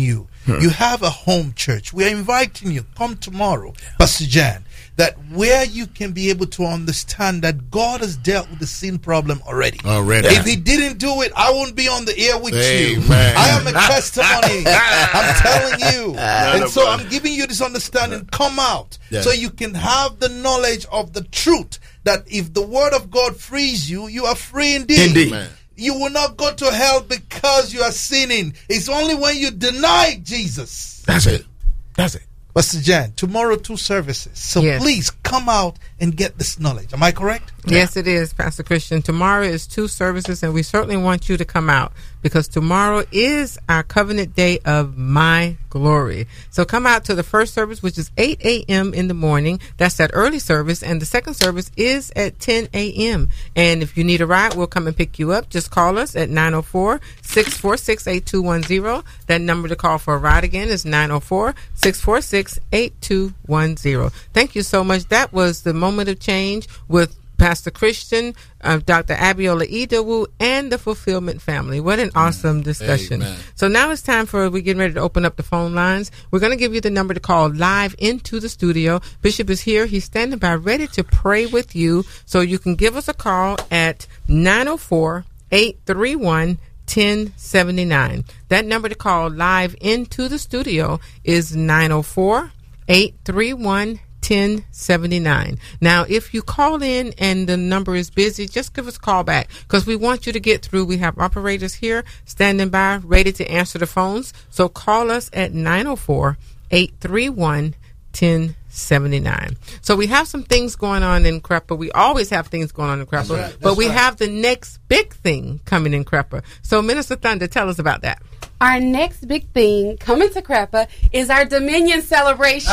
Hmm. You have a home church. We are inviting you. Come tomorrow, Pastor Jan. That where you can be able to understand that God has dealt with the sin problem already. Already. If He didn't do it, I won't be on the air with Amen. you. I am a testimony. I'm telling you. Not And so about- I'm giving you this understanding. Come out Yeah. so you can have the knowledge of the truth that if the Word of God frees you, you are free indeed. Indeed. Amen. You will not go to hell because you are sinning. It's only when you deny Jesus. That's it. That's it. Pastor Jan, tomorrow two services. So Yes. please come out and get this knowledge. Am I correct? Yes, it is, Pastor Christian. Tomorrow is two services, and we certainly want you to come out because tomorrow is our covenant day of my glory. So come out to the first service, which is eight a.m. in the morning. That's that early service. And the second service is at ten a.m. And if you need a ride, we'll come and pick you up. Just call us at nine oh four, six four six, eight two one zero. That number to call for a ride again is nine oh four, six four six, eight two one zero. Thank you so much. That was the Moment of Change with Pastor Christian, uh, Doctor Abiola Idowu, and the Fulfillment family. What an awesome discussion. Amen. So now it's time for, we're getting ready to open up the phone lines. We're going to give you the number to call live into the studio. Bishop is here. He's standing by ready to pray with you. So you can give us a call at nine oh four, eight three one, ten seventy-nine. That number to call live into the studio is nine oh four, eight three one, ten seventy-nine. Now, if you call in and the number is busy, just give us a call back because we want you to get through. We have operators here standing by, ready to answer the phones. So call us at nine oh four, eight three one, ten seventy-nine. So we have some things going on in Crepper. We always have things going on in Crepper, That's right, that's but we right. have the next big thing coming in Crepper. So Minister Thunder, tell us about that. Our next big thing coming to Crepper is our Dominion celebration.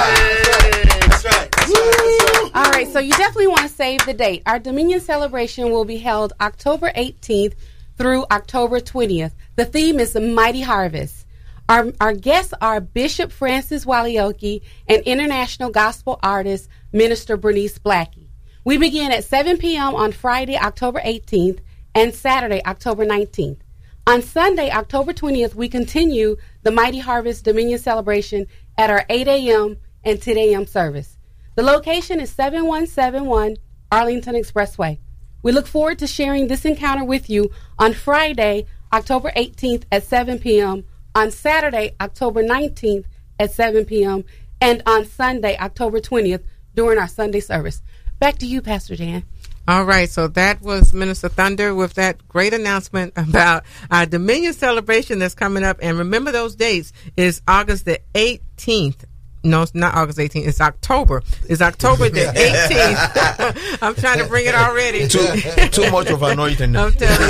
That's right. That's right. All right, so you definitely want to save the date. Our Dominion celebration will be held October eighteenth through October twentieth. The theme is the Mighty Harvest. Our, our guests are Bishop Francis Walioki and international gospel artist Minister Bernice Blackie. We begin at seven p.m. on Friday, October eighteenth, and Saturday, October nineteenth. On Sunday, October twentieth, we continue the Mighty Harvest Dominion celebration at our eight a.m. and ten a.m. service. The location is seven one seven one Arlington Expressway. We look forward to sharing this encounter with you on Friday, October eighteenth at seven p.m., on Saturday, October nineteenth at seven p.m., and on Sunday, October twentieth, during our Sunday service. Back to you, Pastor Jan. All right, so that was Minister Thunder with that great announcement about our Dominion celebration that's coming up. And remember those dates is August the eighteenth. No, it's not August eighteenth. It's October. It's October the eighteenth. I'm trying to bring it already. Too, too much of anointing. I'm telling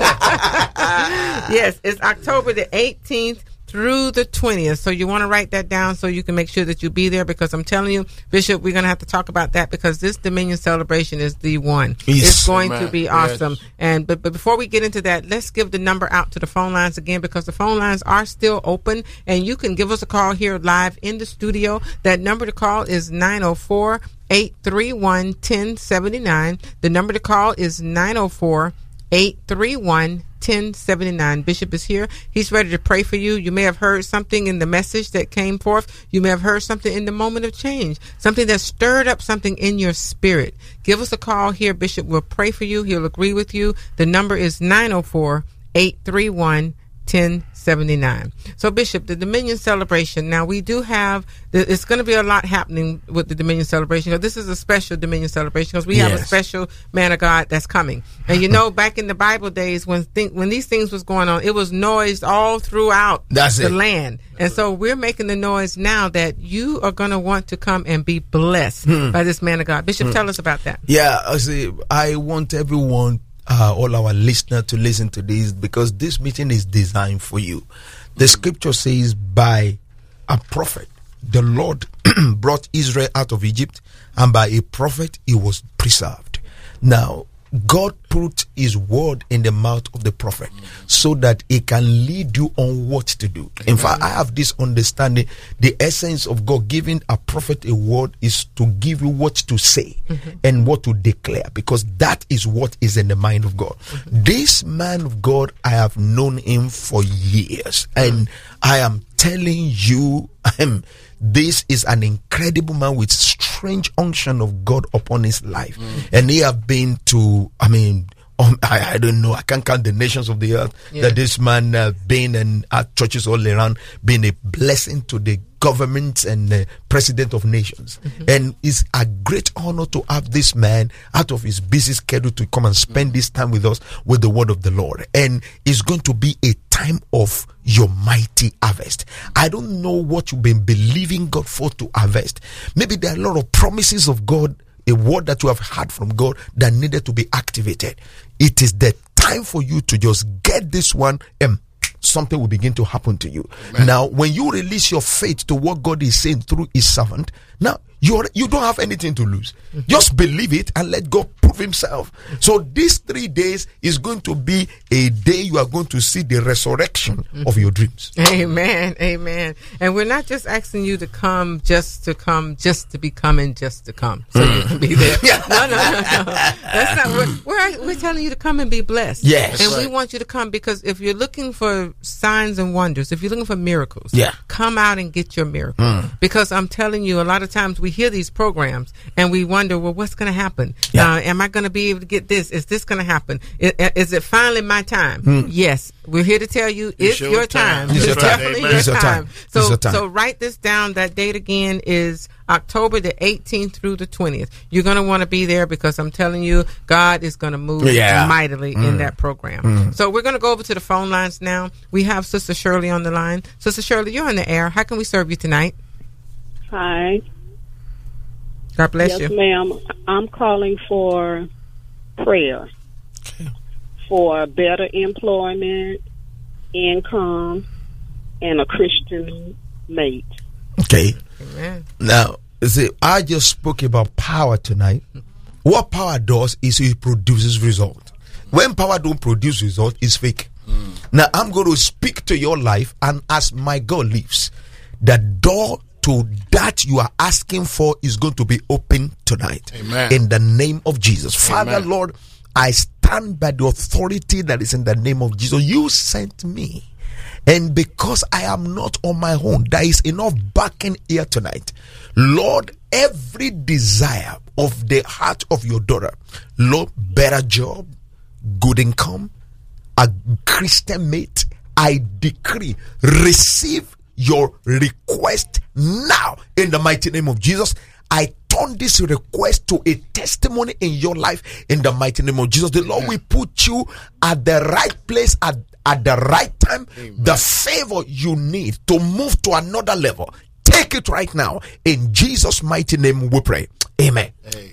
you. Yes, it's October the eighteenth through the twentieth. So you want to write that down so you can make sure that you be there, because I'm telling you, Bishop, we're going to have to talk about that because this Dominion celebration is the one. Yes. It's going Amen. to be Yes. awesome. And but, but before we get into that, let's give the number out to the phone lines again, because the phone lines are still open and you can give us a call here live in the studio. That number to call is nine oh four, eight three one, ten seventy-nine. The number to call is nine oh four, eight three one, ten seventy-nine. Bishop is here. He's ready to pray for you. You may have heard something in the message that came forth. You may have heard something in the moment of change, something that stirred up something in your spirit. Give us a call here. Bishop will pray for you. He'll agree with you. The number is nine oh four, eight three one, ten seventy-nine. So, Bishop, the Dominion celebration. Now, we do have, it's going to be a lot happening with the Dominion celebration, because this is a special Dominion celebration, because we have a Yes. special man of God that's coming. And you know, back in the Bible days, when th- when these things was going on, it was noise all throughout That's the it. land. And so we're making the noise now that you are going to want to come and be blessed by this man of God. Bishop, tell us about that. Yeah, I see. I want everyone, uh, all our listeners, to listen to this, because this meeting is designed for you. The scripture says, by a prophet, the Lord brought Israel out of Egypt, and by a prophet, he was preserved. Now, God put his word in the mouth of the prophet so that he can lead you on what to do. In fact, I have this understanding. The essence of God giving a prophet a word is to give you what to say mm-hmm. and what to declare, because that is what is in the mind of God. Mm-hmm. This man of God, I have known him for years, and I am telling you, I'm this is an incredible man with strange unction of God upon his life. Mm. And he have been to, I mean, um, I, I don't know, I can't count the nations of the earth yeah. that this man uh, been in at churches all around, being a blessing to the governments and uh, president of nations. Mm-hmm. And it's a great honor to have this man out of his busy schedule to come and spend mm-hmm. this time with us with the word of the Lord. And it's going to be a time of your mighty harvest. I don't know what you've been believing God for to harvest. Maybe there are a lot of promises of God, a word that you have heard from God that needed to be activated. It is the time for you to just get this one and something will begin to happen to you. Amen. Now, when you release your faith to what God is saying through his servant, now you're, you don't have anything to lose. Mm-hmm. Just believe it and let God prove himself. So these three days is going to be a day you are going to see the resurrection mm-hmm. of your dreams. Amen. Amen. And we're not just asking you to come just to come, just to be coming, just to come. So mm. you can be there. No, no, no, no. That's not, we're, we're, we're telling you to come and be blessed. Yes. And right. we want you to come because if you're looking for signs and wonders, if you're looking for miracles, yeah. come out and get your miracle. Mm. Because I'm telling you, a lot of times we hear these programs and we wonder, well, what's going to happen? Yeah. Uh, am I going to be able to get this? Is this going to happen? Is, is it finally my time? Mm. Yes. We're here to tell you it's, it's your, your time. time. It's, it's definitely your time. time. So, your time. So write this down. That date again is October the eighteenth through the twentieth. You're going to want to be there because I'm telling you, God is going to move yeah. mightily mm. in that program. Mm. So we're going to go over to the phone lines now. We have Sister Shirley on the line. Sister Shirley, you're on the air. How can we serve you tonight? Hi. God bless yes, you. Yes, ma'am. I'm calling for prayer okay. for better employment, income, and a Christian mate. Okay. Amen. Now, see, I just spoke about power tonight. What power does is it produces result. When power don't produce result, it's fake. Mm. Now, I'm going to speak to your life, and as my God lives, the door to that you are asking for is going to be open tonight. Amen. In the name of Jesus. Amen. Father, Lord, I stand by the authority that is in the name of Jesus. You sent me. And because I am not on my own, there is enough backing here tonight. Lord, every desire of the heart of your daughter, Lord, better job, good income, a Christian mate, I decree, receive your request now in the mighty name of Jesus. I turn this request to a testimony in your life in the mighty name of Jesus. The Amen. Lord will put you at the right place at, at the right time. Amen. The favor you need to move to another level, take it right now. In Jesus' mighty name we pray. Amen. Amen.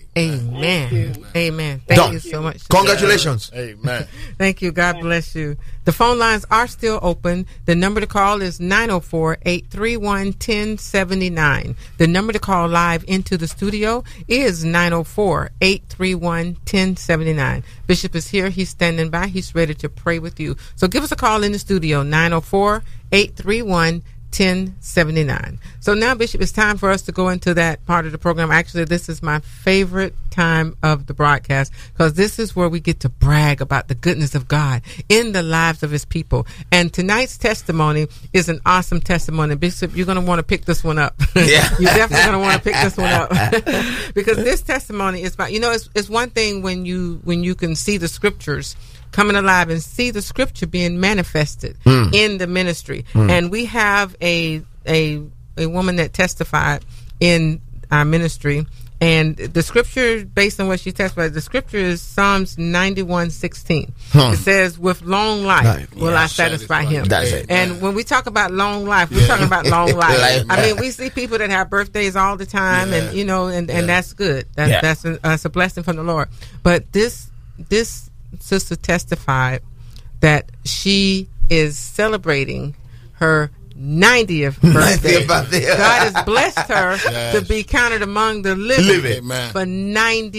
Amen. Amen. Thank Done. you so much. Congratulations. Amen. Thank you. God bless you. The phone lines are still open. The number to call is nine oh four, eight three one, one oh seven nine. The number to call live into the studio is nine oh four, eight three one, one oh seven nine. Bishop is here. He's standing by. He's ready to pray with you. So give us a call in the studio, nine oh four, eight three one, ten seventy-nine. So now, Bishop, it's time for us to go into that part of the program. Actually, this is my favorite time of the broadcast because this is where we get to brag about the goodness of God in the lives of his people. And tonight's testimony is an awesome testimony. Bishop, you're going to want to pick this one up. Yeah. You're definitely going to want to pick this one up because this testimony is about, you know, it's, it's one thing when you when you can see the scriptures coming alive and see the scripture being manifested mm. in the ministry. Mm. And we have a a a woman that testified in our ministry, and the scripture, based on what she testified, the scripture is Psalms ninety-one sixteen. Huh. It says, with long life, life. will yeah, I satisfy, satisfy him. That's it. And yeah. when we talk about long life, we're yeah. talking about long life. life. I mean, we see people that have birthdays all the time, yeah. and you know, and, yeah. and that's good. That, yeah. That's a, that's a blessing from the Lord. But this this sister testified that she is celebrating her ninetieth birthday. God has blessed her yes. to be counted among the living, living. for ninety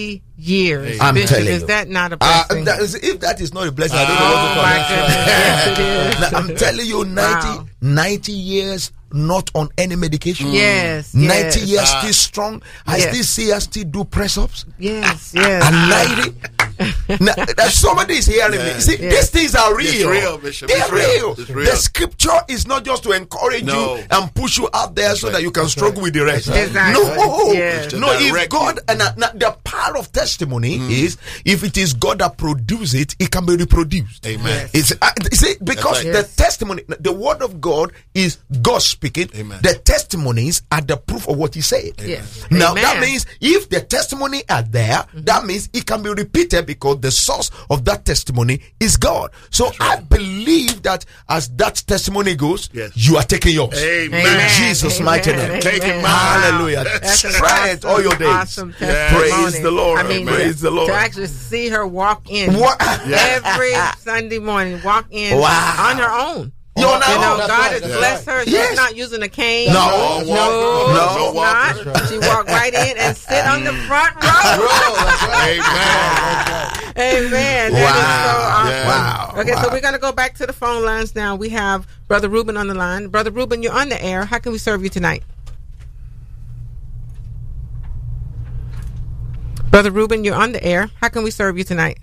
years. I'm Bishop, telling is you. that not a Uh, blessing? that is, if that is not a blessing, I don't know oh, what to call my it. goodness. Yes, it is. Now, I'm telling you, ninety, Wow. ninety years not on any medication. Yes, ninety yes. years Ah. still strong. I Yes. still see her still do press ups. Yes, yes. And ninety. Now, that somebody is hearing me. See, Yes. these things are real. It's real, Bishop. They're It's real. real. It's real. The scripture is not just to encourage No. you and push you out there so that you can struggle with the rest. Exactly. No, Yes. no. If Direct God you. and uh, now the power of testimony is if it is God that produces it, it can be reproduced. Amen. It's uh, see because right. the Yes. testimony, the word of God is God speaking. Amen. The testimonies are the proof of what He said. Yes. Now Amen. that means if the testimony are there, that means it can be repeated because the source of that testimony is God. So I believe that as that testimony goes, Yes. you are taking yours. Amen. In Jesus' Amen. mighty name. Amen. Take it, Hallelujah. That's an Strength awesome, all your days. Awesome Yes. testimony. Praise the Lord. I mean, Praise to, the Lord. to actually see her walk in What? every Sunday morning, walk in Wow. on her own. You're on her You know, own. God That's has right. blessed her. Yes. She's not using a cane. No. no, No. no, she's walker. not. She walked right in and sit on the front row. Amen. Amen. That Wow. is so awesome. Yeah. Wow. Okay, so Wow. we're going to go back to the phone lines now. We have Brother Reuben on the line. Brother Reuben, you're on the air. How can we serve you tonight? Brother Reuben, you're on the air. How can we serve you tonight?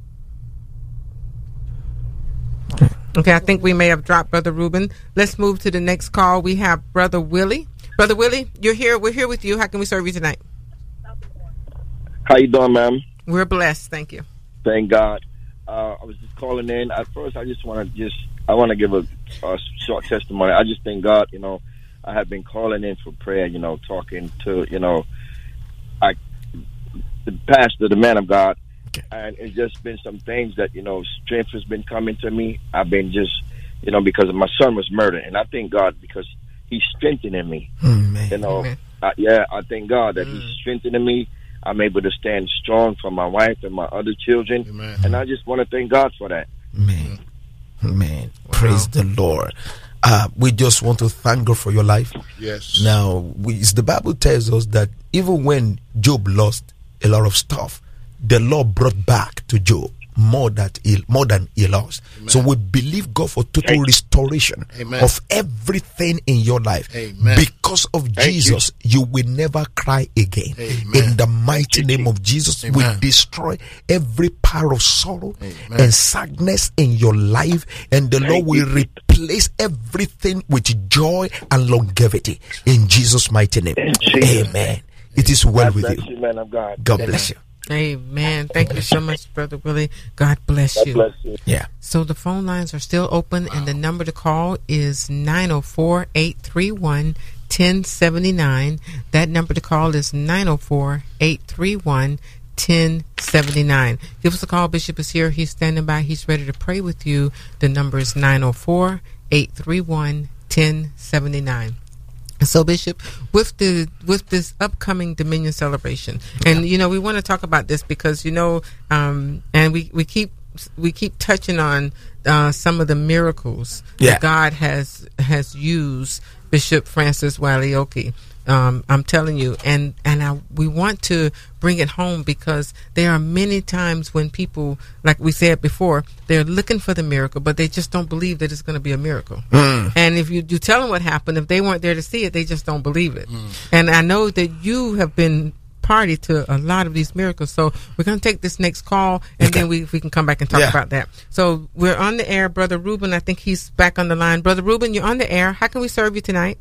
Okay, I think we may have dropped Brother Reuben. Let's move to the next call. We have Brother Willie. Brother Willie, you're here. We're here with you. How can we serve you tonight? How you doing, ma'am? We're blessed. Thank you. Thank God. Uh, I was just calling in. At first, I just want to just I want to give a, a short testimony. I just thank God. You know, I have been calling in for prayer. You know, talking to you know, I the pastor, the man of God, Okay. and it's just been some things that you know, strength has been coming to me. I've been just you know because my son was murdered, and I thank God because He's strengthening me. Amen. You know, Amen. uh, yeah, I thank God that Mm. He's strengthening me. I'm able to stand strong for my wife and my other children. Amen. And I just want to thank God for that. Amen. Amen. Praise the Lord. Uh, we just want to thank God for your life. Yes. Now, we, the Bible tells us that even when Job lost a lot of stuff, the Lord brought back to Job more that he, more than he lost. Amen. So we believe God for total restoration Amen. of everything in your life. Amen. Because of Thank Jesus, you. you will never cry again. Amen. In the mighty name of Jesus, we Amen. destroy every power of sorrow Amen. and sadness in your life, and the Lord will replace everything with joy and longevity in Jesus' mighty name. Jesus. Amen. It is well God with bless you. you, man of God. God bless you. Amen. Thank you so much, Brother Willie. God bless God you. bless you. Yeah. So the phone lines are still open, and the number to call is nine oh four, eight three one, one oh seven nine. That number to call is nine oh four, eight three one, one oh seven nine. Give us a call. Bishop is here. He's standing by. He's ready to pray with you. The number is nine oh four, eight three one, one oh seven nine. So, Bishop, with the with this upcoming Dominion celebration, and you know, we want to talk about this because you know, um, and we, we keep we keep touching on uh, some of the miracles Yeah. that God has has used Bishop Francis Wiley Oki. Um, I'm telling you, and and I, we want to bring it home because there are many times when people, like we said before, they're looking for the miracle, but they just don't believe that it's going to be a miracle. Mm. And if you, you tell them what happened, if they weren't there to see it, they just don't believe it. Mm. And I know that you have been party to a lot of these miracles, so we're going to take this next call, and okay. then we we can come back and talk yeah. about that. So we're on the air. Brother Reuben, I think he's back on the line. Brother Reuben, you're on the air. How can we serve you tonight?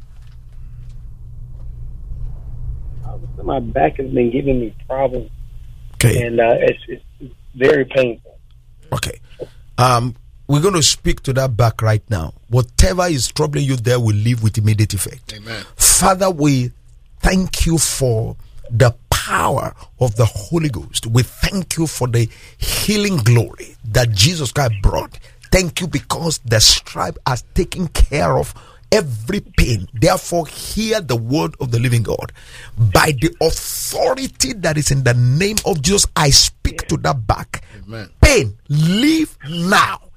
My back has been giving me problems, okay, and uh, it's, it's very painful. Okay, um, we're going to speak to that back right now. Whatever is troubling you there will leave with immediate effect. Amen. Father, we thank you for the power of the Holy Ghost. We thank you for the healing glory that Jesus Christ brought. Thank you because the stripe has taken care of every pain. Therefore, hear the word of the living God. By the authority that is in the name of Jesus, I speak to that back. Amen. Pain, leave now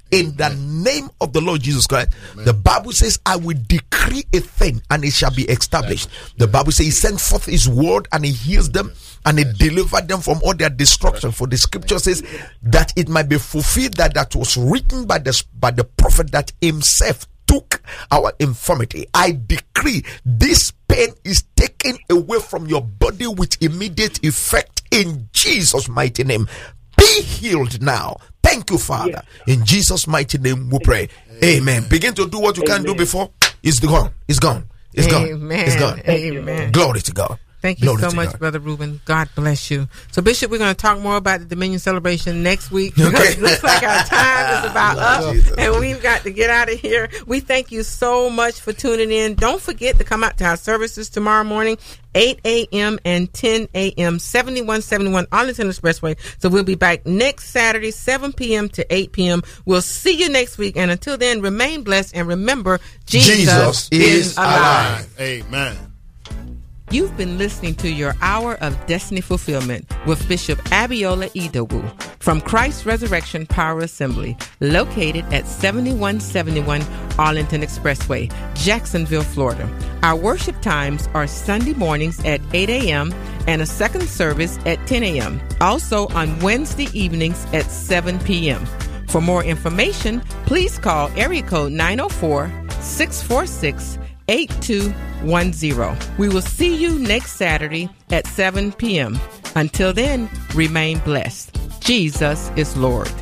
in the name of the Lord Jesus Christ. Amen. The Bible says, I will decree a thing and it shall be established. The Bible says he sent forth his word and he heals them and he delivered them from all their destruction. For the scripture says that it might be fulfilled that that was written by the, by the prophet, that himself took our infirmity. I decree this pain is taken away from your body with immediate effect in Jesus' mighty name. Be healed now. Thank you, Father. Yes. In Jesus' mighty name we pray. Amen. Amen. Begin to do what you can do before. It's gone. It's gone. It's gone. Amen. It's gone. Amen. Glory to God. Thank you Glory so much, God. Brother Reuben. God bless you. So, Bishop, we're going to talk more about the Dominion celebration next week. Okay. It looks like our time is about up, and we've got to get out of here. We thank you so much for tuning in. Don't forget to come out to our services tomorrow morning, eight a.m. and ten a.m., seventy-one seventy-one Arlington Expressway. So we'll be back next Saturday, seven p.m. to eight p.m. We'll see you next week. And until then, remain blessed. And remember, Jesus, Jesus is, is alive. alive. Amen. You've been listening to your Hour of Destiny Fulfillment with Bishop Abiola Idowu from Christ Resurrection Power Assembly, located at seventy-one seventy-one Arlington Expressway, Jacksonville, Florida. Our worship times are Sunday mornings at eight a.m. and a second service at ten a.m. Also on Wednesday evenings at seven p.m. For more information, please call area code nine oh four, six four six, eight two one zero. We will see you next Saturday at seven p.m. Until then, remain blessed. Jesus is Lord.